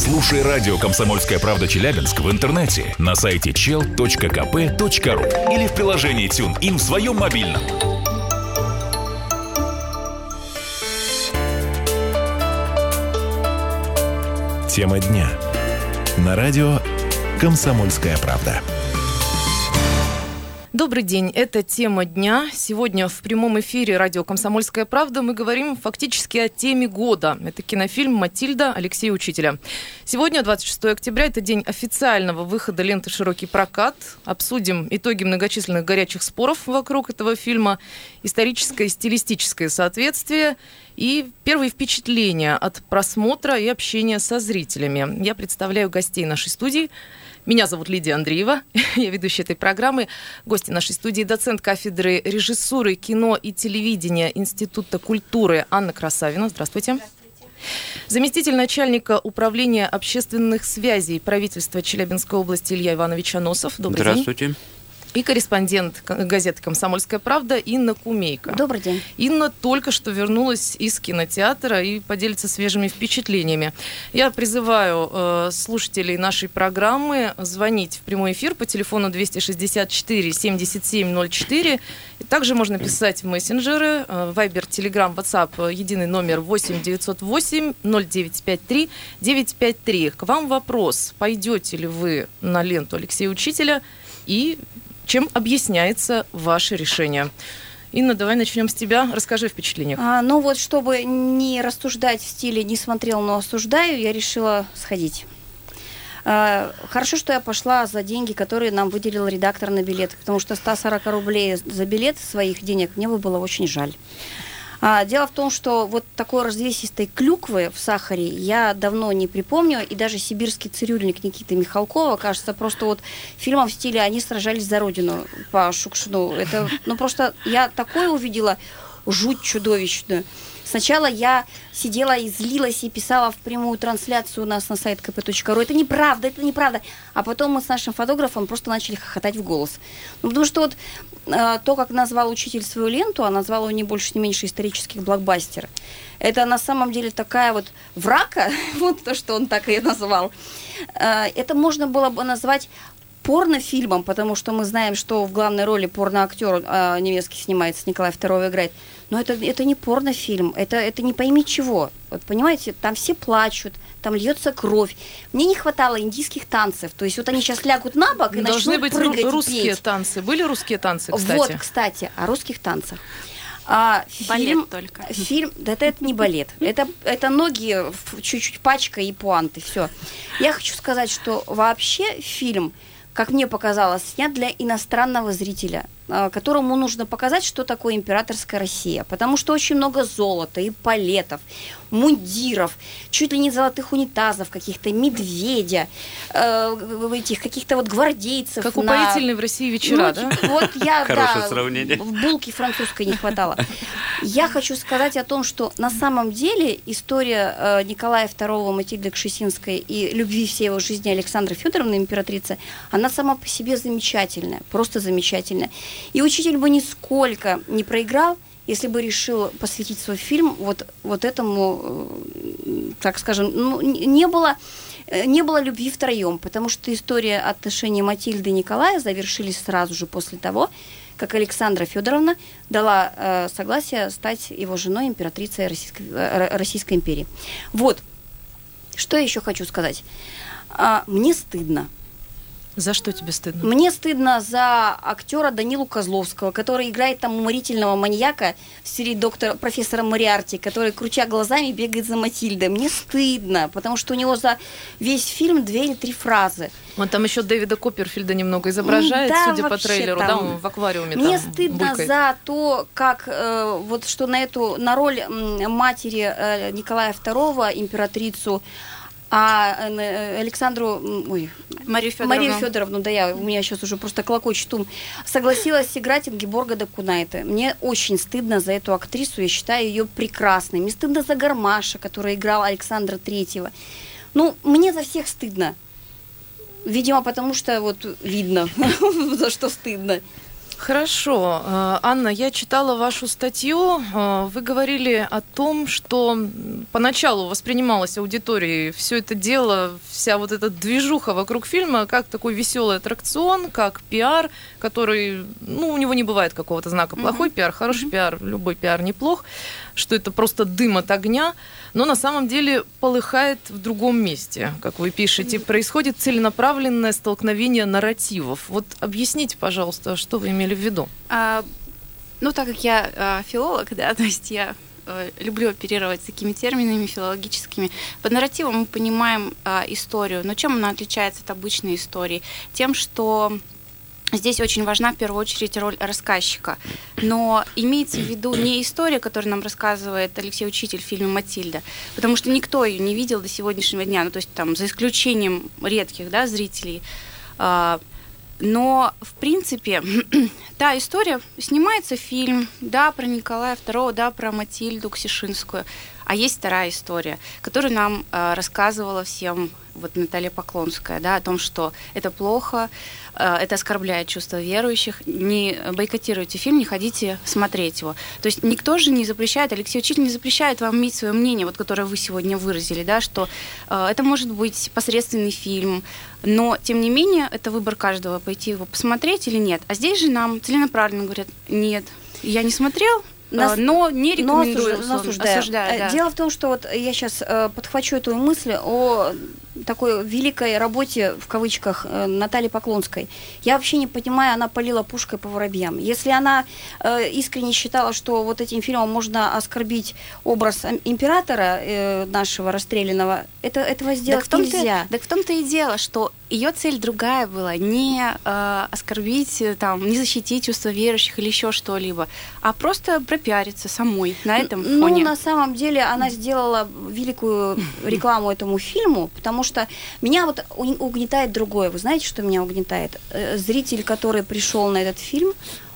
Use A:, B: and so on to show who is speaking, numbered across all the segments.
A: Слушай радио «Комсомольская правда» Челябинск в интернете на сайте chel.kp.ru или в приложении TuneIn в своем мобильном. Тема дня. На радио «Комсомольская правда».
B: Добрый день, это тема дня. Сегодня в прямом эфире радио «Комсомольская правда» мы говорим фактически о теме года. Это кинофильм «Матильда» Алексея Учителя. Сегодня, 26 октября, это день официального выхода ленты «Широкий прокат». Обсудим итоги многочисленных горячих споров вокруг этого фильма, историческое и стилистическое соответствие и первые впечатления от просмотра и общения со зрителями. Я представляю гостей нашей студии. Меня зовут Лидия Андреева, я ведущая этой программы. Гости нашей студии — доцент кафедры режиссуры, кино и телевидения Института культуры Анна Красавина. Здравствуйте. Здравствуйте. Заместитель начальника управления общественных связей правительства Челябинской области Илья Иванович Аносов. Добрый день.
C: Здравствуйте.
B: И корреспондент газеты «Комсомольская правда» Инна Кумейко.
D: Добрый день.
B: Инна только что вернулась из кинотеатра и поделится свежими впечатлениями. Я призываю слушателей нашей программы звонить в прямой эфир по телефону 264-77-04. И также можно писать в мессенджеры, Viber, Telegram, WhatsApp, единый номер 8-908-0953-953. К вам вопрос: пойдете ли вы на ленту Алексея Учителя и чем объясняется ваше решение? Инна, давай начнем с тебя. Расскажи о впечатлениях.
D: Чтобы не рассуждать в стиле «не смотрел, но осуждаю», я решила сходить. Хорошо, что я пошла за деньги, которые нам выделил редактор на билет, потому что 140 рублей за билет своих денег мне бы было очень жаль. Дело в том, что вот такой развесистой клюквы в сахаре я давно не припомню, и даже сибирский цирюльник Никиты Михалкова, кажется, просто вот фильмом в стиле «Они сражались за родину» по Шукшину. Это, просто я такое увидела, жуть чудовищную. Сначала я сидела и злилась и писала в прямую трансляцию у нас на сайт kp.ru. Это неправда. А потом мы с нашим фотографом просто начали хохотать в голос. Потому что то, как назвал учитель свою ленту, а назвал ее не больше, не меньше исторических блокбастер. Это на самом деле такая вот врака, вот то, что он так и назвал. Это можно было бы назвать порнофильмом, потому что мы знаем, что в главной роли порноактер немецкий снимается, Николай II играет. Но это не порнофильм, это не пойми чего. Вот, понимаете, там все плачут, там льется кровь. Мне не хватало индийских танцев. То есть вот они сейчас лягут на бок и
B: должны
D: начнут
B: быть
D: прыгать
B: русские
D: и петь.
B: Танцы. Были русские танцы, кстати?
D: Вот, кстати, о русских танцах.
C: Балет только.
D: Фильм, это не балет. Это ноги, чуть-чуть пачка и пуанты. Все. Я хочу сказать, что вообще фильм, как мне показалось, снят для иностранного зрителя, которому нужно показать, что такое императорская Россия. Потому что очень много золота, эполетов, мундиров, чуть ли не золотых унитазов, каких-то медведя, каких-то вот гвардейцев.
B: Как упоительные в России вечера, да?
D: Вот я,
C: Хорошее сравнение.
D: Булки французской не хватало. Я хочу сказать о том, что на самом деле история Николая II, Матильды Кшесинской и любви всей его жизни Александры Федоровны, императрицы, она сама по себе замечательная, просто замечательная. И учитель бы нисколько не проиграл, если бы решил посвятить свой фильм вот этому, так скажем, не было любви втроем, потому что история отношений Матильды и Николая завершились сразу же после того, как Александра Федоровна дала согласие стать его женой, императрицей Российской империи. Вот, что я еще хочу сказать. Мне стыдно.
B: За что тебе стыдно?
D: Мне стыдно за актера Данилу Козловского, который играет там уморительного маньяка в стиле профессора Мориарти, который, крутя глазами, бегает за Матильдой. Мне стыдно, потому что у него за весь фильм 2 или 3 фразы.
B: Он там еще Дэвида Копперфильда немного изображает,
D: да,
B: судя по трейлеру,
D: там,
B: да, он в аквариуме.
D: Мне
B: там
D: стыдно
B: булькает.
D: за то, как что на роль матери Николая II, императрицу, Александру, Марию Федоровну, да, у меня сейчас уже просто клокочет ум, согласилась играть Ингеборга Дапкунайте. Мне очень стыдно за эту актрису, я считаю ее прекрасной. Мне стыдно за Гармаша, который играл Александра III. Мне за всех стыдно. Видимо, потому что видно, за что стыдно.
B: Хорошо. Анна, я читала вашу статью. Вы говорили о том, что поначалу воспринималось аудиторией все это дело, вся вот эта движуха вокруг фильма, как такой веселый аттракцион, как пиар, который, у него не бывает какого-то знака плохой пиар, хороший пиар, любой пиар неплох, что это просто дым от огня, но на самом деле полыхает в другом месте, как вы пишете. Происходит целенаправленное столкновение нарративов. Вот объясните, пожалуйста, что вы имели в виду?
C: Так как я филолог, да, то есть я люблю оперировать такими терминами филологическими. Под нарративом мы понимаем историю, но чем она отличается от обычной истории? Тем, что здесь очень важна в первую очередь роль рассказчика. Но имеется в виду не история, которую нам рассказывает Алексей Учитель в фильме «Матильда», потому что никто ее не видел до сегодняшнего дня, то есть там за исключением редких, да, зрителей. Но, в принципе, та история, снимается фильм, да, про Николая II, да, про Матильду Ксишинскую, а есть вторая история, которую нам рассказывала всем вот Наталья Поклонская, да, о том, что это плохо, это оскорбляет чувства верующих, не бойкотируйте фильм, не ходите смотреть его. То есть никто же не запрещает, Алексей Учитель не запрещает вам иметь свое мнение, вот, которое вы сегодня выразили, да, что это может быть посредственный фильм, но, тем не менее, это выбор каждого, пойти его посмотреть или нет. А здесь же нам целенаправленно говорят, нет, я не смотрел, но не рекомендую, осуждаю. Да.
D: Дело в том, что вот я сейчас подхвачу эту мысль о такой великой работе, в кавычках, Натальи Поклонской. Я вообще не понимаю, она палила пушкой по воробьям. Если она искренне считала, что вот этим фильмом можно оскорбить образ императора нашего расстрелянного, этого сделать нельзя.
C: Так в том-то и дело, что ее цель другая была, не оскорбить, там, не защитить чувства верующих или еще что-либо, а просто пропиариться самой на этом фоне.
D: На самом деле она сделала великую рекламу этому фильму, потому что меня вот угнетает другое. Вы знаете, что меня угнетает? Зритель, который пришел на этот фильм,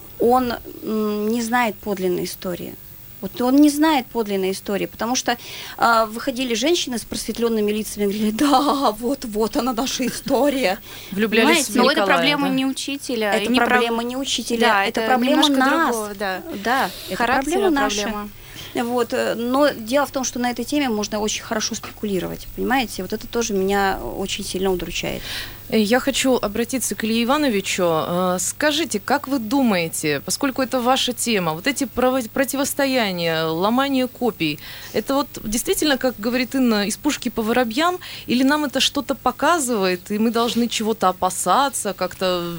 D: он не знает подлинной истории. Вот он не знает подлинной истории, потому что выходили женщины с просветленными лицами и говорили, да, вот она наша история.
B: Влюблялись в Николая.
C: Но это проблема не учителя.
D: Это проблема не учителя,
C: да,
D: это проблема нас.
C: Другого, да,
D: это проблема наша. Вот. Но дело в том, что на этой теме можно очень хорошо спекулировать, понимаете? Вот это тоже меня очень сильно удручает.
B: Я хочу обратиться к Илье Ивановичу. Скажите, как вы думаете, поскольку это ваша тема, вот эти противостояния, ломание копий, это вот действительно, как говорит Инна, из пушки по воробьям, или нам это что-то показывает, и мы должны чего-то опасаться, как-то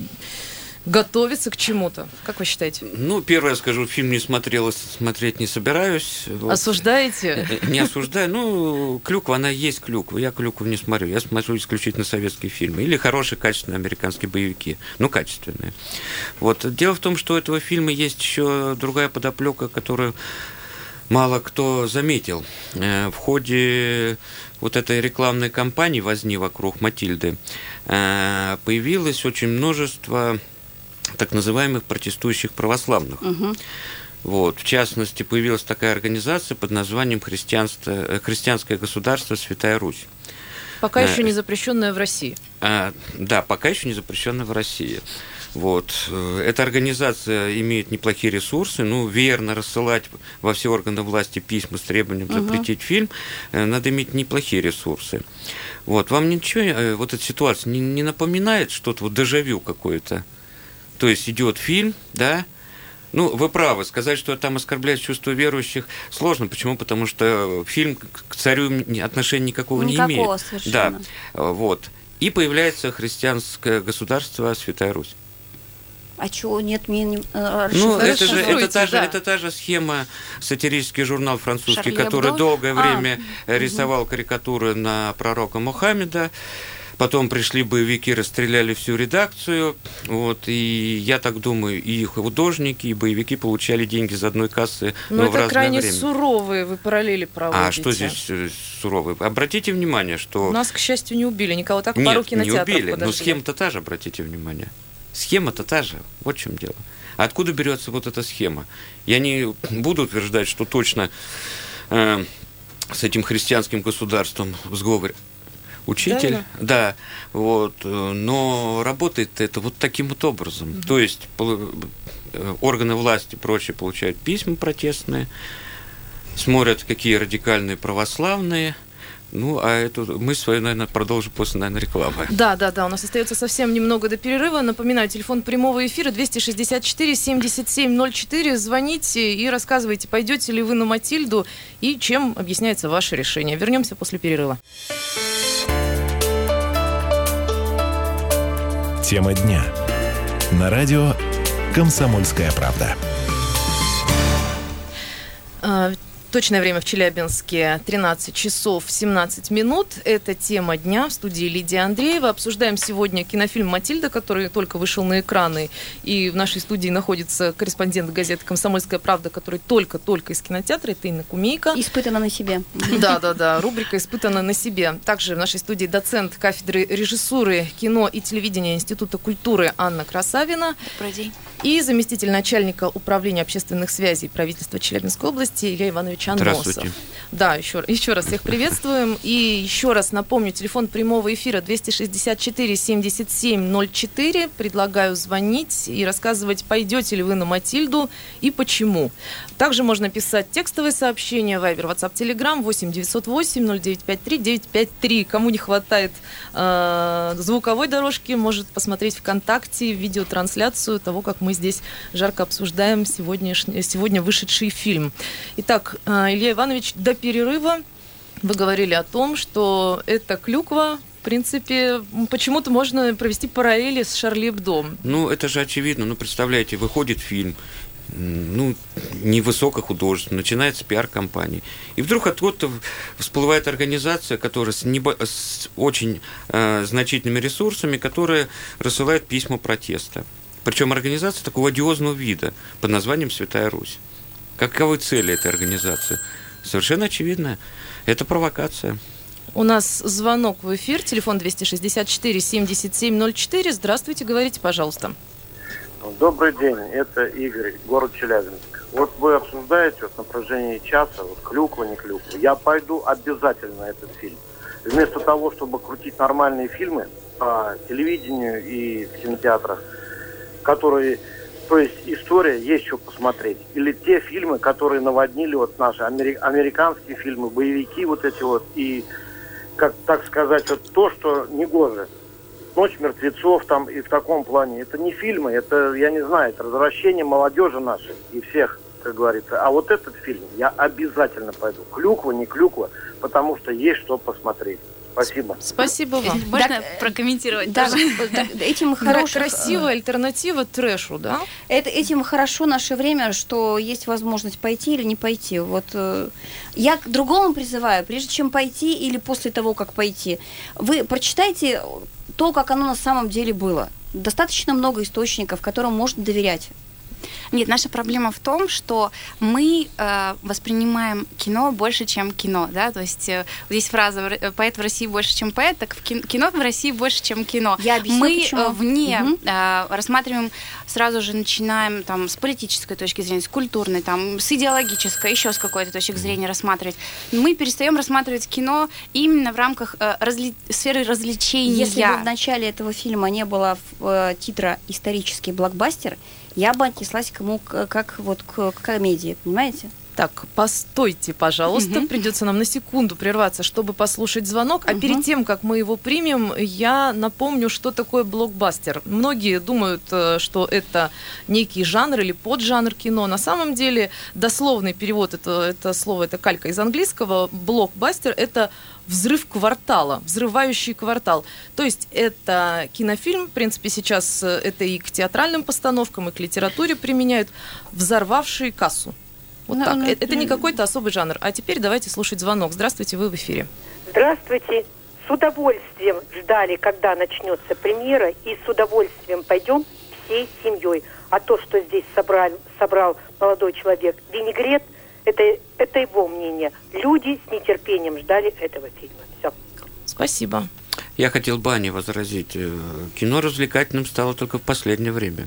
B: готовиться к чему-то? Как вы считаете?
E: Первое скажу, фильм не смотрел, смотреть не собираюсь.
B: Осуждаете?
E: Не осуждаю. Клюква, она есть клюква. Я клюкву не смотрю. Я смотрю исключительно советские фильмы. Или хорошие, качественные американские боевики. Качественные. Вот. Дело в том, что у этого фильма есть еще другая подоплека, которую мало кто заметил. В ходе вот этой рекламной кампании «Возни вокруг Матильды» появилось очень множество так называемых протестующих православных. Вот. В частности, появилась такая организация под названием «Христианское государство Святая Русь».
B: Пока еще не запрещенная в России.
E: Да, пока еще не запрещенная в России. Вот. Эта организация имеет неплохие ресурсы, верно рассылать во все органы власти письма с требованием запретить фильм, надо иметь неплохие ресурсы. Вот. Вам ничего, вот эта ситуация не напоминает что-то, вот дежавю какое-то? То есть идет фильм, да? Вы правы, сказать, что там оскорбляет чувства верующих, сложно. Почему? Потому что фильм к царю отношения никакого не имеет.
D: Никакого совершенно.
E: Да, вот. И появляется христианское государство Святая Русь.
D: А чего нет?
E: Это та же схема, сатирический журнал французский, который долгое время рисовал карикатуры на пророка Мухаммеда. Потом пришли боевики, расстреляли всю редакцию. Вот, и я так думаю, и художники, и боевики получали деньги за одной кассы, но в разное время. Это крайне
B: суровые вы параллели проводите.
E: А что здесь суровые? Обратите внимание, что...
B: Нас, к счастью, не убили. Никого так пару кинотеатров
E: не убили,
B: подожгли.
E: но схема-то та же, обратите внимание. Схема-то та же, вот в чем дело. Откуда берется вот эта схема? Я не буду утверждать, что точно с этим христианским государством в сговоре. учитель, да, вот, но работает это вот таким вот образом. То есть органы власти и прочее получают письма протестные, смотрят, какие радикальные православные. Ну, а эту мысль свою, наверное, продолжу после, наверное, рекламы.
B: Да, у нас остается совсем немного до перерыва. Напоминаю, телефон прямого эфира 264-77-04. Звоните и рассказывайте, пойдете ли вы на «Матильду» и чем объясняется ваше решение. Вернемся после перерыва.
F: Тема дня. На радио «Комсомольская правда».
B: Точное время в Челябинске 13 часов 17 минут. Это тема дня. В студии Лидия Андреева. Обсуждаем сегодня кинофильм «Матильда», который только вышел на экраны. И в нашей студии находится корреспондент газеты «Комсомольская правда», который только из кинотеатра. Это Инна Кумейко.
D: Испытана на себе.
B: Да. Рубрика «Испытана на себе». Также в нашей студии доцент кафедры режиссуры, кино и телевидения Института культуры Анна Красавина.
C: Добрый день.
B: И заместитель начальника управления общественных связей правительства Челябинской области Илья Иванович Аносов.
E: Здравствуйте.
B: Да, еще раз всех приветствуем. И еще раз напомню, телефон прямого эфира 264-77-04. Предлагаю звонить и рассказывать, пойдете ли вы на «Матильду» и почему. Также можно писать текстовые сообщения, Вайбер, WhatsApp, Telegram 8-908-0953-953. Кому не хватает звуковой дорожки, может посмотреть ВКонтакте видеотрансляцию того, как мы здесь жарко обсуждаем сегодня вышедший фильм. Итак, Илья Иванович, до перерыва вы говорили о том, что эта клюква, в принципе, почему-то можно провести параллели с «Шарли Эбдо».
E: Ну, это же очевидно. Ну, представляете, выходит фильм, невысокохудожественный, начинается пиар-компания. И вдруг откуда-то всплывает организация, которая с очень значительными ресурсами, которая рассылает письма протеста. Причем организация такого одиозного вида под названием «Святая Русь». Каковы цели этой организации? Совершенно очевидно. Это провокация.
B: У нас звонок в эфир. Телефон 264-77-04. Здравствуйте, говорите, пожалуйста.
G: Добрый день, это Игорь, город Челябинск. Вот вы обсуждаете вот на протяжении часа, вот клюква, не клюква. Я пойду обязательно на этот фильм. Вместо того, чтобы крутить нормальные фильмы по телевидению и в кинотеатрах, которые, то есть история, есть что посмотреть. Или те фильмы, которые наводнили вот наши американские фильмы, боевики вот эти вот, и, как так сказать, вот то, что негоже. «Ночь мертвецов» там и в таком плане. Это не фильмы, это, я не знаю, это развращение молодежи нашей и всех, как говорится. А вот этот фильм я обязательно пойду. Клюква, не клюква, потому что есть что посмотреть. Спасибо.
B: Спасибо вам.
C: Можно прокомментировать?
D: Да, этим хорошо.
B: Красивая альтернатива трэшу, да?
D: Этим хорошо наше время, что есть возможность пойти или не пойти. Вот я к другому призываю, прежде чем пойти или после того, как пойти, вы прочитайте то, как оно на самом деле было. Достаточно много источников, которым можно доверять.
C: Нет, наша проблема в том, что мы воспринимаем кино больше, чем кино, да, то есть здесь фраза «поэт в России больше, чем поэт», так кино в России больше, чем кино.
D: Я объясню,
C: мы
D: почему.
C: вне рассматриваем, сразу же начинаем там с политической точки зрения, с культурной, там, с идеологической, еще с какой-то точки зрения рассматривать. Мы перестаем рассматривать кино именно в рамках сферы развлечения.
D: Если бы в начале этого фильма не было титра «Исторический блокбастер», я бы отнеслась к комедии, понимаете?
B: Так, постойте, пожалуйста. Придется нам на секунду прерваться, чтобы послушать звонок. А перед тем, как мы его примем, я напомню, что такое блокбастер. Многие думают, что это некий жанр или поджанр кино. На самом деле, дословный перевод это слово, это калька из английского. Блокбастер – это взрыв квартала, взрывающий квартал. То есть это кинофильм, в принципе, сейчас это и к театральным постановкам, и к литературе применяют, взорвавший кассу. Вот так. Это не какой-то особый жанр. А теперь давайте слушать звонок. Здравствуйте, вы в эфире.
H: Здравствуйте. С удовольствием ждали, когда начнется премьера, и с удовольствием пойдем всей семьей. А то, что здесь собрал молодой человек винегрет, это его мнение. Люди с нетерпением ждали этого фильма. Все.
B: Спасибо.
E: Я хотел бы Ане возразить. Кино развлекательным стало только в последнее время.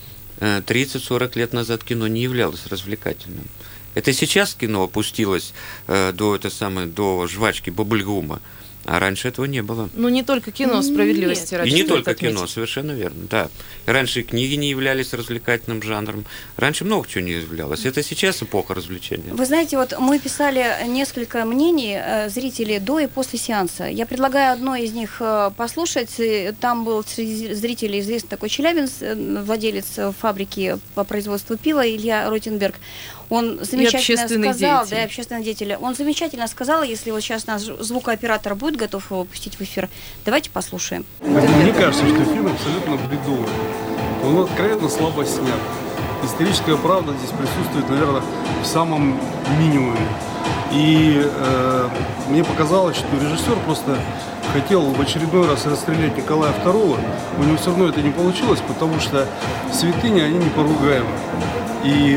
E: 30-40 лет назад кино не являлось развлекательным. Это сейчас кино опустилось до жвачки бабльгума. А раньше этого не было.
B: Ну, не только кино, справедливости ради.
E: И не
B: стоит
E: только
B: отметить.
E: кино, совершенно верно, да. Раньше и книги не являлись развлекательным жанром. Раньше много чего не являлось. Это сейчас эпоха развлечения.
D: Вы знаете, вот мы писали несколько мнений зрителей до и после сеанса. Я предлагаю одно из них послушать. Там был среди зрителей известный такой челябинец, владелец фабрики по производству пива Илья Ротенберг. Он замечательно сказал, да, общественный деятель. Он замечательно сказал, если вот сейчас наш звукооператор будет готов его пустить в эфир, давайте послушаем.
I: Мне кажется, что фильм абсолютно бредовый. Он откровенно слабо снят. Историческая правда здесь присутствует, наверное, в самом минимуме. И мне показалось, что режиссер просто хотел в очередной раз расстрелять Николая II. У него все равно это не получилось, потому что святыни, они не поругаемы. И,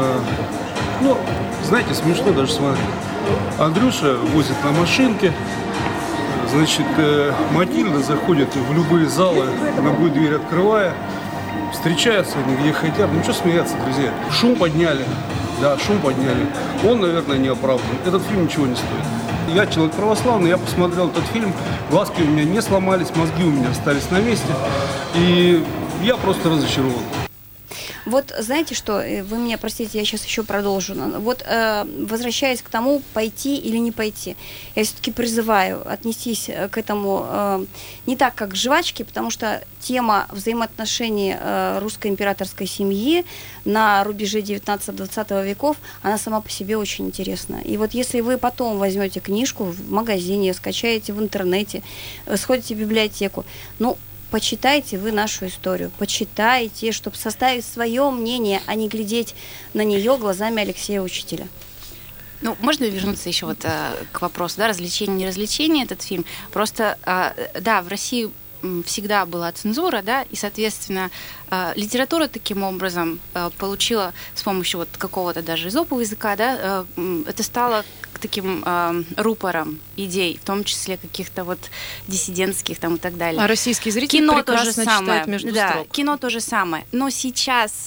I: знаете, смешно даже смотреть. Андрюша возит на машинке, значит, Матильда заходит в любые залы, ногой дверь открывая, встречаются они где хотят. Ну, что смеяться, друзья? Шум подняли. Да, шум подняли. Он, наверное, не оправдан. Этот фильм ничего не стоит. Я человек православный, я посмотрел этот фильм, глазки у меня не сломались, мозги у меня остались на месте. И я просто разочарован.
D: Вот знаете что, вы меня простите, я сейчас еще продолжу. Вот возвращаясь к тому, пойти или не пойти, я все-таки призываю отнестись к этому не так, как к жвачке, потому что тема взаимоотношений русской императорской семьи на рубеже 19-20 веков, она сама по себе очень интересна. И вот если вы потом возьмете книжку в магазине, скачаете в интернете, сходите в библиотеку, почитайте вы нашу историю, почитайте, чтобы составить свое мнение, а не глядеть на нее глазами Алексея Учителя.
C: Можно вернуться еще вот к вопросу, да, развлечение, не развлечение, этот фильм. Просто, да, в России всегда была цензура, да, и, соответственно, литература таким образом получила с помощью вот какого-то даже эзопового языка, да, это стало таким рупором идей, в том числе каких-то вот диссидентских там и так далее.
B: А российский зритель
C: кино
B: прекрасно
C: то же самое,
B: читает между
C: да,
B: строк.
C: Кино то же самое. Но сейчас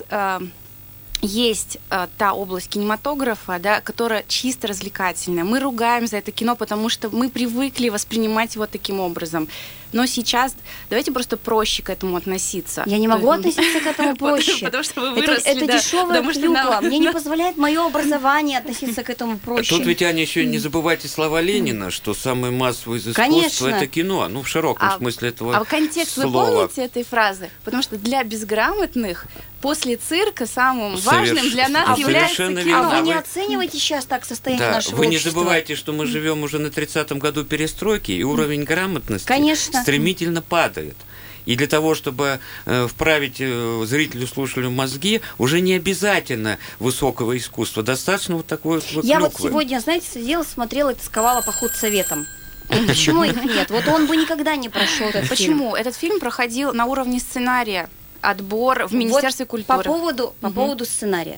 C: есть та область кинематографа, да, которая чисто развлекательная. Мы ругаем за это кино, потому что мы привыкли воспринимать его таким образом. Но сейчас давайте просто проще к этому относиться.
D: Я не могу относиться к этому проще.
C: Потому что вы выросли,
D: это дешевая клюква. Мне не позволяет мое образование относиться к этому проще.
E: Тут ведь, Аня, еще не забывайте слова Ленина, что самое массовое из искусства – это кино. В широком смысле этого слова.
C: А контекст вы помните этой фразы? Потому что для безграмотных после цирка самым важным для нас является кино.
D: А вы не оцениваете сейчас так состояние нашего
E: общества? Вы не
D: общества?
E: Забывайте, что мы живем уже на 30-м году перестройки, и уровень грамотности стремительно падает. И для того, чтобы вправить зрителю, слушателю мозги, уже не обязательно высокого искусства. Достаточно вот такой вот клюквы.
D: Я вот сегодня, знаете, сидела, смотрела и тосковала по худсоветам. Почему их нет? Вот он бы никогда не прошел этот фильм.
C: Почему? Этот фильм проходил на уровне сценария. Отбор в Министерстве культуры.
D: По поводу сценария.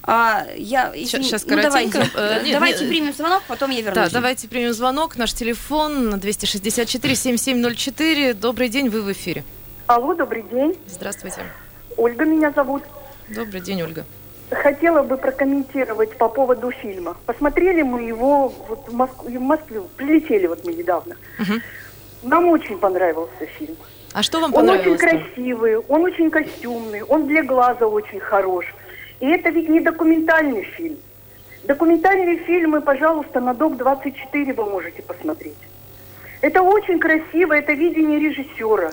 B: Сейчас коротенько.
D: Давайте примем звонок, потом я вернусь.
B: Да, давайте примем звонок. Наш телефон 264-7704. Добрый день, вы в эфире.
H: Алло, добрый день.
B: Здравствуйте.
H: Ольга меня зовут.
B: Добрый день, Ольга.
H: Хотела бы прокомментировать по поводу фильма. Посмотрели мы его вот в Москву. Прилетели вот мы недавно. Нам очень понравился фильм.
B: А что вам
H: понравилось? Он очень красивый, он очень костюмный, он для глаза очень хорош. И это ведь не документальный фильм. Документальные фильмы, пожалуйста, на ДОК-24 вы можете посмотреть. Это очень красиво, это видение режиссера.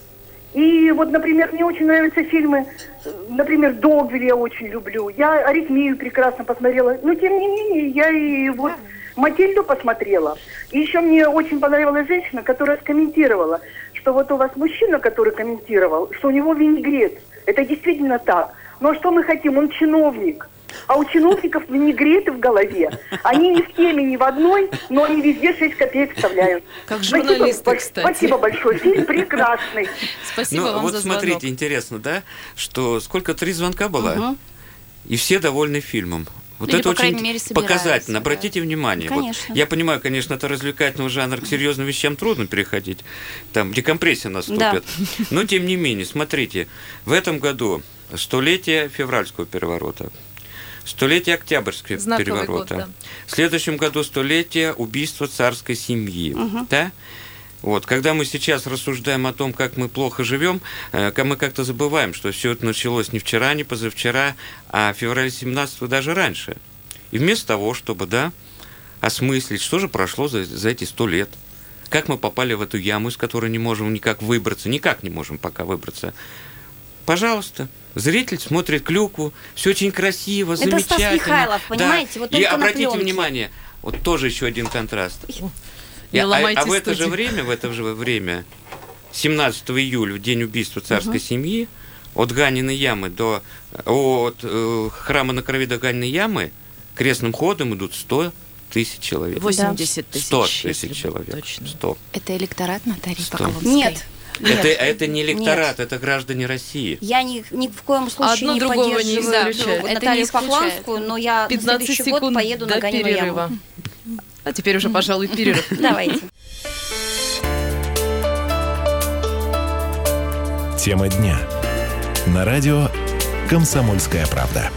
H: И вот, например, мне очень нравятся фильмы, например, «Догвиль» я очень люблю. Я «Аритмию» прекрасно посмотрела. Но, тем не менее, я и вот «Матильду» посмотрела. И еще мне очень понравилась женщина, которая скомментировала, что вот у вас мужчина, который комментировал, что у него винегрет. Это действительно так. Но что мы хотим? Он чиновник. А у чиновников винегреты в голове. Они ни в теме, ни в одной, но они везде 6 копеек вставляют.
B: Как журналисты, кстати.
H: Спасибо большое. Фильм прекрасный.
B: Спасибо вам
E: вот
B: за звонок.
E: Смотрите, интересно, да, что сколько 3 звонка было, и все довольны фильмом. Вот
C: или,
E: это очень
C: мере,
E: показательно. Обратите внимание.
D: Конечно.
E: Вот, я понимаю, конечно, от развлекательного жанра к серьезным вещам трудно переходить. Там декомпрессия наступит. Да. Но, тем не менее, смотрите, в этом году 100-летие февральского переворота, столетие Октябрьского
B: Знаковый
E: переворота.
B: год, да.
E: В следующем году столетие убийства царской семьи. Да? Вот, когда мы сейчас рассуждаем о том, как мы плохо живем, мы как-то забываем, что все это началось не вчера, не позавчера, а в феврале 17-го даже раньше. И вместо того, чтобы, осмыслить, что же прошло за эти 100 лет, как мы попали в эту яму, из которой не можем никак выбраться, никак не можем пока выбраться. Пожалуйста, зритель смотрит «Клюкву», все очень красиво,
D: это
E: замечательно.
D: Стас Михайлов, понимаете?
E: Да.
D: Вот
E: И
D: только на
E: обратите
D: пленке.
E: внимание, вот тоже еще один контраст.
B: Не ломайте
E: в это же
B: студию.
E: время, 17 июля, в день убийства царской семьи, от Ганиной ямы от храма на крови до Ганиной ямы крестным ходом идут 100 тысяч человек.
B: 80 тысяч.
E: 100 тысяч человек.
B: Точно.
E: 100.
C: Это электорат Натальи
E: 100.
C: Поклонской?
D: Нет.
E: Это не электорат,
D: нет.
E: это граждане России.
D: Я ни в коем случае
B: Одно
D: не
B: другого не
D: поддерживаю
B: исключает.
C: Это
D: Наталью
C: не исключает.
D: Поклонскую, но я на
B: 15
D: следующий год
B: секунд
D: поеду
B: до
D: на Ганину
B: перерыва.
D: яму.
B: А теперь уже, пожалуй, перерыв.
D: Давайте.
F: Тема дня. На радио «Комсомольская правда».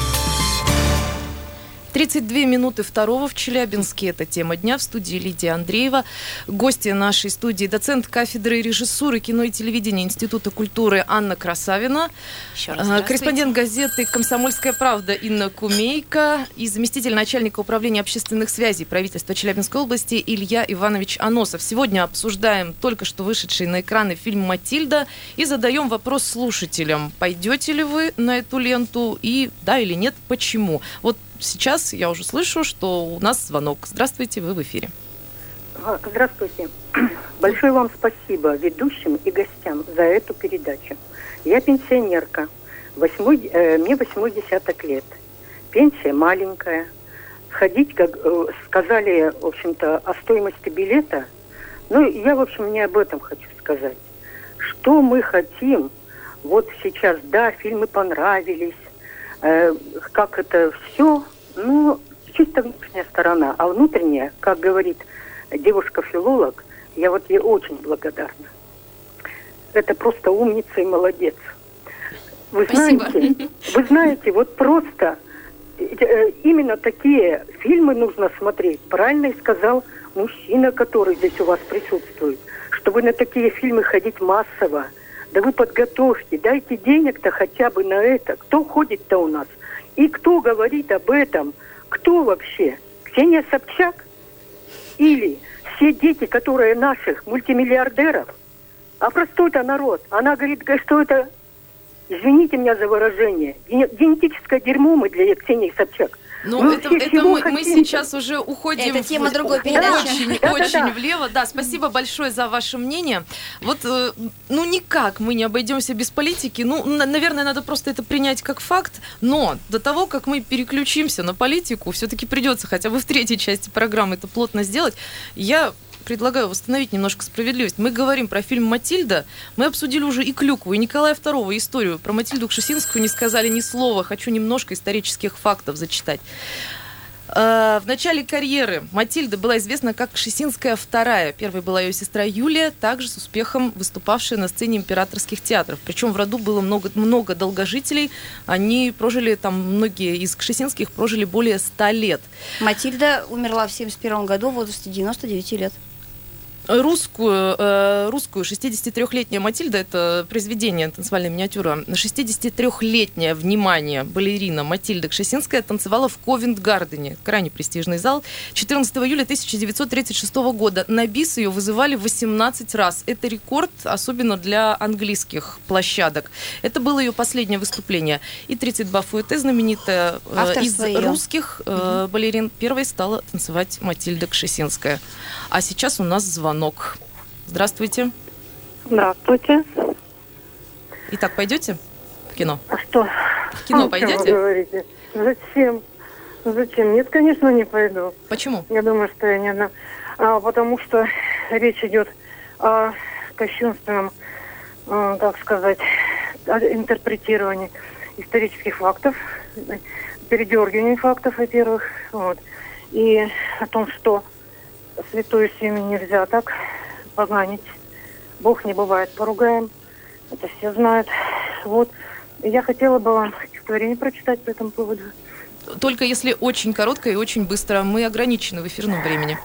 B: 32 минуты второго в Челябинске. Это тема дня. В студии Лидия Андреева. Гости нашей студии — доцент кафедры режиссуры, кино и телевидения Института культуры Анна Красавина,
C: Еще раз здравствуйте.
B: корреспондент газеты «Комсомольская правда» Инна Кумейко и заместитель начальника управления общественных связей правительства Челябинской области Илья Иванович Аносов. Сегодня обсуждаем только что вышедший на экраны фильм «Матильда» и задаем вопрос слушателям. Пойдете ли вы на эту ленту и да или нет, почему? Вот сейчас я уже слышу, что у нас звонок. Здравствуйте, вы в эфире.
H: Здравствуйте. Большое вам спасибо ведущим и гостям за эту передачу. Я пенсионерка. Мне 80 лет. Пенсия маленькая. Сходить, как сказали, в общем-то, о стоимости билета. Ну, я, в общем, не об этом хочу сказать. Что мы хотим? Вот сейчас, да, фильмы понравились. Как это все, ну, чисто внешняя сторона, а внутренняя, как говорит девушка-филолог, я вот ей очень благодарна. Это просто умница и молодец. Вы знаете, вот просто именно такие фильмы нужно смотреть. Правильно и сказал мужчина, который здесь у вас присутствует, что вы на такие фильмы ходить массово. Да вы подготовьте, дайте денег-то хотя бы на это. Кто ходит-то у нас? И кто говорит об этом? Кто вообще? Ксения Собчак? Или все дети, которые наших мультимиллиардеров? А простой-то народ. Она говорит, что это, извините меня за выражение, генетическое дерьмо мы для Ксении Собчак.
B: Ну,
H: мы
B: это мы сейчас уже уходим
D: Это тема другой передачи.
B: очень влево. Да, спасибо большое за ваше мнение. Вот, ну, никак мы не обойдемся без политики. Ну, наверное, надо просто это принять как факт. Но до того, как мы переключимся на политику, все-таки придется хотя бы в третьей части программы это плотно сделать. Я предлагаю восстановить немножко справедливость. Мы говорим про фильм «Матильда». Мы обсудили уже и «Клюкву», и Николая II, и историю. Про Матильду Кшесинскую не сказали ни слова. Хочу немножко исторических фактов зачитать. В начале карьеры Матильда была известна как Кшесинская II. Первой была ее сестра Юлия, также с успехом выступавшая на сцене императорских театров. Причем в роду было много долгожителей. Они прожили, там многие из Кшесинских прожили более 100 лет.
D: Матильда умерла в 1971 году в возрасте 99 лет.
B: Русскую 63-летняя Матильда, это произведение, танцевальная миниатюра, 63-летняя, внимание, балерина Матильда Кшесинская танцевала в Ковент-Гардене, крайне престижный зал, 14 июля 1936 года. На бис ее вызывали 18 раз. Это рекорд, особенно для английских площадок. Это было ее последнее выступление. И 32 фуэте, знаменитая из русских балерин, первой стала танцевать Матильда Кшесинская. А сейчас у нас звонок. Здравствуйте.
H: Здравствуйте.
B: Итак, пойдете в кино?
H: А что?
B: В кино пойдете?
H: Вы говорите? Зачем? Нет, конечно, не пойду.
B: Почему?
H: Я думаю, что я не одна. Потому что речь идет о кощунственном, как сказать, интерпретировании исторических фактов, передергивании фактов, во-первых, вот, и о том, что святое семя нельзя так поганить. Бог не бывает поругаем. Это все знают. Вот. И я хотела бы вам стихотворение прочитать по этому поводу.
B: только если очень коротко и очень быстро. Мы ограничены в эфирном времени.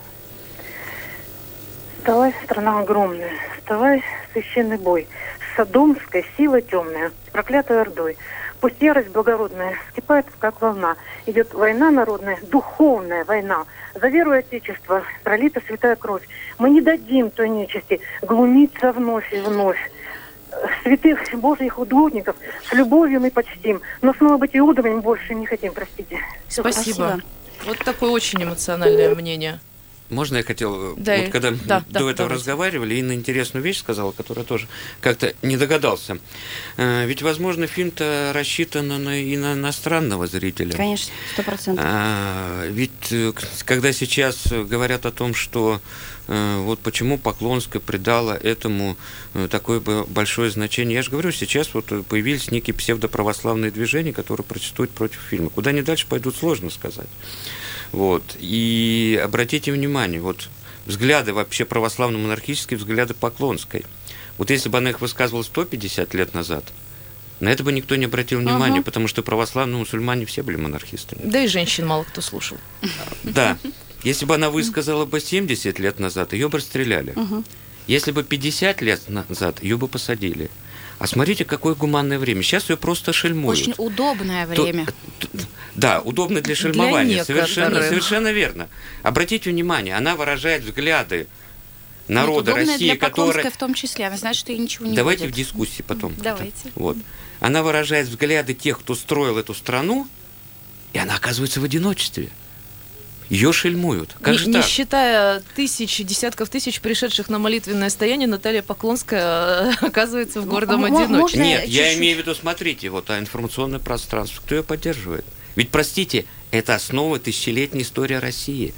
H: Вставай, страна огромная, вставай, священный бой, содомская сила темная, с проклятой ордой. Пусть ярость благородная вскипает, как волна. Идет война народная, духовная война. За веру и Отечество пролита святая кровь. Мы не дадим той нечисти глумиться вновь и вновь. Святых Божьих угодников с любовью мы почтим, но снова быть иудами мы больше не хотим, простите.
B: Спасибо. Вот такое очень эмоциональное мнение.
E: Можно я хотел,
B: Да,
E: вот когда до этого
B: давайте.
E: разговаривали, Инна интересную вещь сказала, которую я тоже как-то не догадался. Ведь, возможно, фильм-то рассчитан и на иностранного зрителя.
D: Конечно, 100%.
E: Ведь когда сейчас говорят о том, что вот почему Поклонская придала этому такое большое значение. Я же говорю, сейчас вот появились некие псевдоправославные движения, которые протестуют против фильма. Куда они дальше пойдут, сложно сказать. Вот. И обратите внимание, вот взгляды вообще православно-монархические, взгляды Поклонской. Вот если бы она их высказывала 150 лет назад, на это бы никто не обратил внимания, потому что православные мусульмане все были монархистами.
B: Да и женщин мало кто слушал.
E: Да. Если бы она высказала бы 70 лет назад, ее бы расстреляли. Если бы 50 лет назад, ее бы посадили. А смотрите, какое гуманное время. Сейчас ее просто шельмуют.
C: Очень удобное время.
E: Да, удобно для шельмования.
B: Для
E: Совершенно верно. Обратите внимание, она выражает взгляды народа России,
C: для Поклонской
E: которые...
C: в том числе. Она знает, что ей ничего не
E: Давайте
C: будет.
E: в дискуссии потом.
C: Давайте.
E: Вот. Она выражает взгляды тех, кто строил эту страну, и она оказывается в одиночестве. Ее шельмуют. Как же
B: не
E: так?
B: считая десятков тысяч пришедших на молитвенное стояние, Наталья Поклонская оказывается в гордом одиночестве.
E: Нет, я имею в виду, смотрите, вот информационное пространство. Кто ее поддерживает? Ведь, простите, это основа тысячелетней истории России.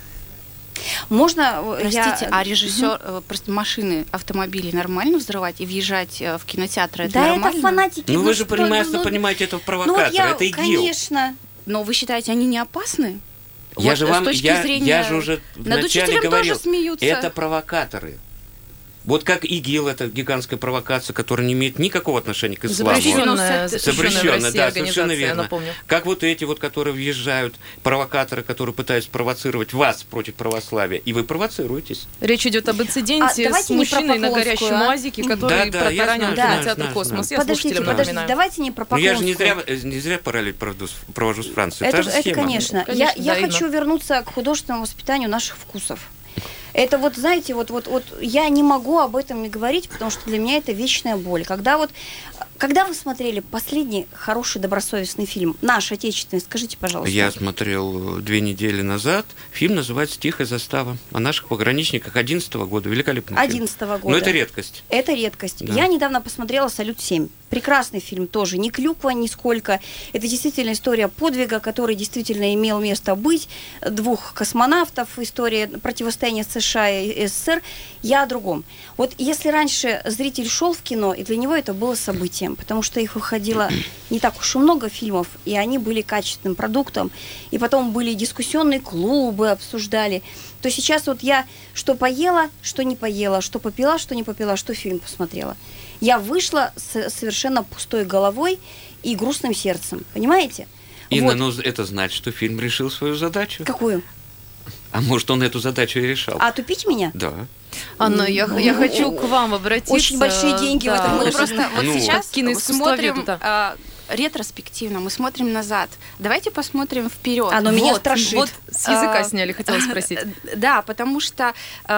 D: Можно
C: Простите, а режиссер просто машины, автомобили нормально взрывать и въезжать в кинотеатры? Это
D: да,
C: нормально?
D: это фанатики.
E: Ну вы же понимаете, это провокатор, это ИГИЛ.
D: Конечно.
C: Но вы считаете, они не опасны?
E: Я же вам,
C: с точки
E: я
C: зрения...
E: же уже
C: Над
E: вначале
C: учителем
E: говорил,
C: тоже смеются.
E: это провокаторы. Вот как ИГИЛ, это гигантская провокация, которая не имеет никакого отношения к исламу.
B: Запрещенная
E: Запрещенная, да, совершенно
B: организация,
E: верно.
B: напомню.
E: Как вот эти вот, которые въезжают, провокаторы, которые пытаются провоцировать вас против православия, и вы провоцируетесь.
B: Речь идет об инциденте с мужчиной на горящем УАЗике, который протаранил кинотеатр «Космос». Я слушателям напоминаю.
D: Давайте не про Поклонскую.
E: Я же не зря параллель провожу с Францией.
D: Это,
E: Та же схема.
D: конечно. Я хочу вернуться к художественному воспитанию наших вкусов. Это вот, знаете, вот я не могу об этом не говорить, потому что для меня это вечная боль. Когда вы смотрели последний хороший добросовестный фильм, наш, отечественный, скажите, пожалуйста.
E: Я смотрел 2 недели назад. Фильм называется «Тихая застава». О наших пограничниках 2011 года. Великолепный фильм.
D: 2011 года.
E: Но это редкость.
D: Это редкость.
E: Да.
D: Я недавно посмотрела «Салют-7». Прекрасный фильм тоже. Не клюква нисколько. Это действительно история подвига, который действительно имел место быть. 2 космонавтов. История противостояния США и СССР. Я о другом. Вот если раньше зритель шел в кино, и для него это было событием, потому что их выходило не так уж и много фильмов, и они были качественным продуктом, и потом были дискуссионные клубы, обсуждали, то сейчас вот я что поела, что не поела, что попила, что не попила, что фильм посмотрела. Я вышла с совершенно пустой головой и грустным сердцем, понимаете?
E: Инна,
D: вот.
E: ну это значит, что фильм решил свою задачу.
D: Какую?
E: А может, он эту задачу и решал?
D: А тупить меня?
E: Да.
B: Анна, я хочу к вам обратиться.
D: Очень большие деньги в этом.
C: Мы просто вот сейчас
B: киноискусствоведу,
C: смотрим ретроспективно, мы смотрим назад. Давайте посмотрим вперед.
D: Оно меня страшит.
B: Вот с языка сняли, хотела спросить.
C: Да, потому что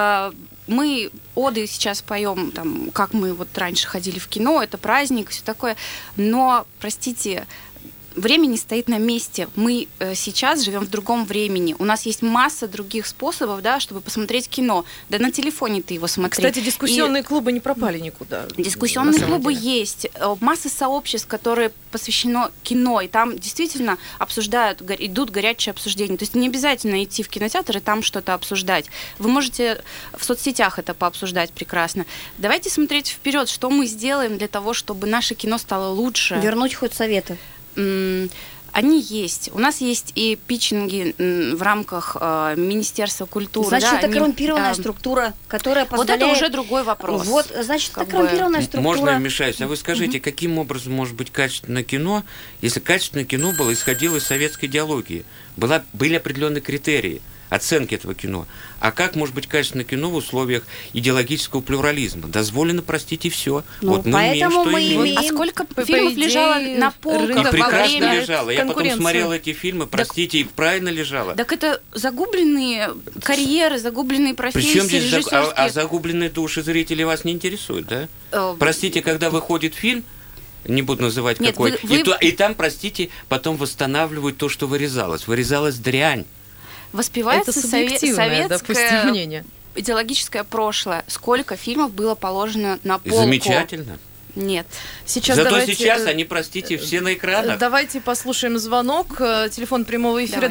C: мы оды сейчас поем, там, как мы вот раньше ходили в кино, это праздник, все такое. Но, простите, время не стоит на месте. Мы сейчас живем в другом времени. У нас есть масса других способов, да, чтобы посмотреть кино. Да на телефоне ты его смотри.
B: Кстати, дискуссионные клубы не пропали никуда.
C: Дискуссионные клубы есть. Масса сообществ, которые посвящено кино. И там действительно обсуждают, идут горячие обсуждения. То есть не обязательно идти в кинотеатр и там что-то обсуждать. Вы можете в соцсетях это пообсуждать прекрасно. Давайте смотреть вперед, что мы сделаем для того, чтобы наше кино стало лучше.
D: Вернуть хоть советы.
C: Они есть. У нас есть и питчинги в рамках Министерства культуры.
D: Значит,
C: да,
D: это коррумпированная структура, которая позволяет...
C: Вот это уже другой вопрос.
D: Вот, значит, это коррумпированная структура.
E: Можно я вмешаюсь? А вы скажите, каким образом может быть качественное кино, если качественное кино было исходило из советской идеологии? Были определенные критерии оценки этого кино. А как может быть качественное кино в условиях идеологического плюрализма? Дозволено простить и все.
D: Ну,
E: вот мы имеем, что имеем.
C: А сколько фильмов лежало на полках?
E: И прекрасно
C: во время
E: лежало. Я потом смотрел эти фильмы, простите, и правильно лежало.
C: Так это загубленные карьеры, загубленные профессии.
E: Причем здесь
C: режиссерские...
E: загубленные души зрителей вас не интересуют, да? Простите, когда выходит фильм, не буду называть какой, и там, простите, потом восстанавливают то, что вырезалось. Вырезалась дрянь.
C: Воспевается советское,
B: допустим, мнение.
C: Идеологическое прошлое. Сколько фильмов было положено на полку?
E: Замечательно.
C: Нет.
E: Зато сейчас они, простите, все на экранах.
B: Давайте послушаем звонок. Телефон прямого эфира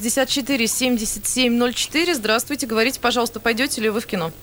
B: 264-77-04. Здравствуйте. Говорите, пожалуйста, пойдете ли вы в кино?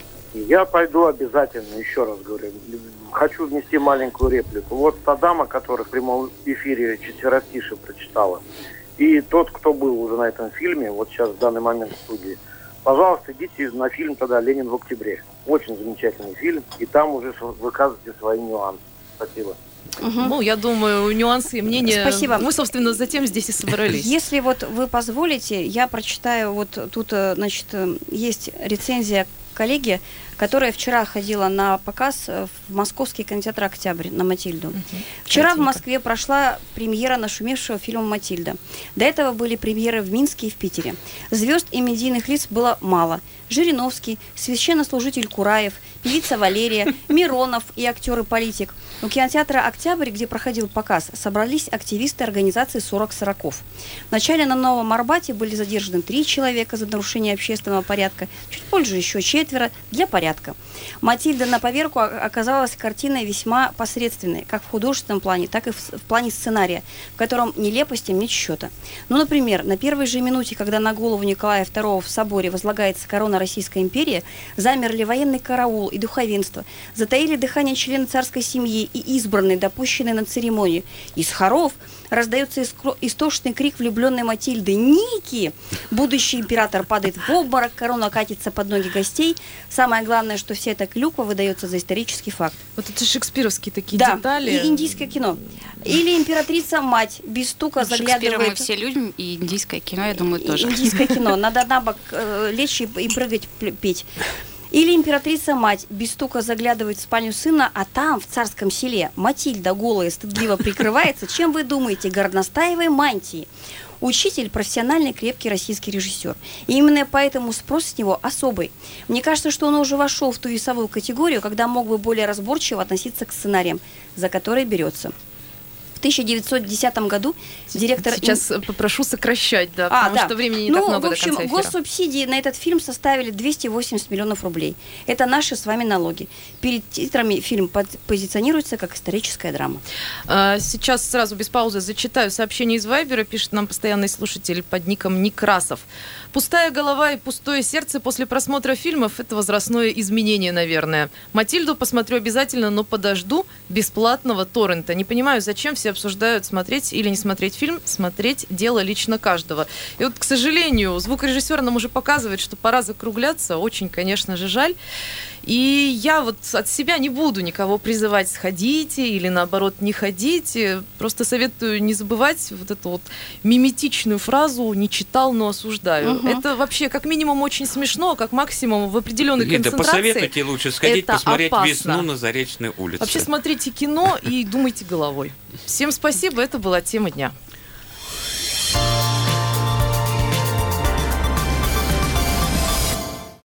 G: Я пойду обязательно, еще раз говорю. Хочу внести маленькую реплику. Вот та дама, которая в прямом эфире четверостишие прочитала, и тот, кто был уже на этом фильме, вот сейчас в данный момент в студии, пожалуйста, идите на фильм тогда «Ленин в октябре». Очень замечательный фильм, и там уже выказывайте свои нюансы. Спасибо.
B: Ну, я думаю, нюансы и мнения.
D: Спасибо.
B: Мы, собственно, затем здесь и собрались.
D: Если вот вы позволите, я прочитаю, вот тут, значит, есть рецензия коллеги, которая вчера ходила на показ в Московский кинотеатр «Октябрь» на «Матильду». Вчера в Москве прошла премьера нашумевшего фильма «Матильда». До этого были премьеры в Минске и в Питере. Звезд и медийных лиц было мало. Жириновский, священнослужитель Кураев, певица Валерия, Миронов и актер и политик. У кинотеатра «Октябрь», где проходил показ, собрались активисты организации «40 Сороков». Вначале на Новом Арбате были задержаны 3 человека за нарушение общественного порядка, чуть позже еще 4 для порядка. «Матильда» на поверку оказалась картиной весьма посредственной, как в художественном плане, так и в плане сценария, в котором нелепостям нет счета. Ну, например, на первой же минуте, когда на голову Николая II в соборе возлагается корона Российской империи, замерли военный караул и духовенство, затаили дыхание члены царской семьи и избранные, допущенные на церемонию. Из хоров раздается истошный крик влюбленной Матильды: «Ники!» Будущий император падает в обморок, корона катится под ноги гостей. Самое главное, что вся эта клюква выдается за исторический факт.
B: Вот это шекспировские такие
D: детали.
B: Да,
D: и индийское кино. Или императрица-мать без стука заглядывает...
C: Мы все любим, и индийское кино, я думаю, тоже.
D: Индийское кино. Надо на бок лечь и прыгать, петь. Или императрица-мать без стука заглядывает в спальню сына, а там, в царском селе, Матильда голая стыдливо прикрывается, чем вы думаете, горностаевой мантией. Учитель – профессиональный, крепкий российский режиссер. И именно поэтому спрос с него особый. Мне кажется, что он уже вошел в ту весовую категорию, когда мог бы более разборчиво относиться к сценариям, за которые берется. В 1910 году директор...
B: Сейчас попрошу сокращать, да, потому что времени не так много до конца эфира.
D: Госсубсидии на этот фильм составили 280 миллионов рублей. Это наши с вами налоги. Перед титрами фильм позиционируется как историческая драма.
B: Сейчас сразу без паузы зачитаю сообщение из Вайбера. Пишет нам постоянный слушатель под ником Некрасов. Пустая голова и пустое сердце после просмотра фильмов – это возрастное изменение, наверное. «Матильду» посмотрю обязательно, но подожду бесплатного торрента. Не понимаю, зачем все обсуждают, смотреть или не смотреть фильм. Смотреть – дело лично каждого. И вот, к сожалению, звукорежиссер нам уже показывает, что пора закругляться. Очень, конечно же, жаль. И я вот от себя не буду никого призывать «сходите» или, наоборот, «не ходите». Просто советую не забывать вот эту вот миметичную фразу «не читал, но осуждаю». Это вообще как минимум очень смешно, а как максимум в определенной концентрации.
E: Да посоветуйте лучше сходить посмотреть
B: опасно.
E: «Весну на Заречной улице».
B: Вообще смотрите кино и думайте головой. Всем спасибо, это была тема дня.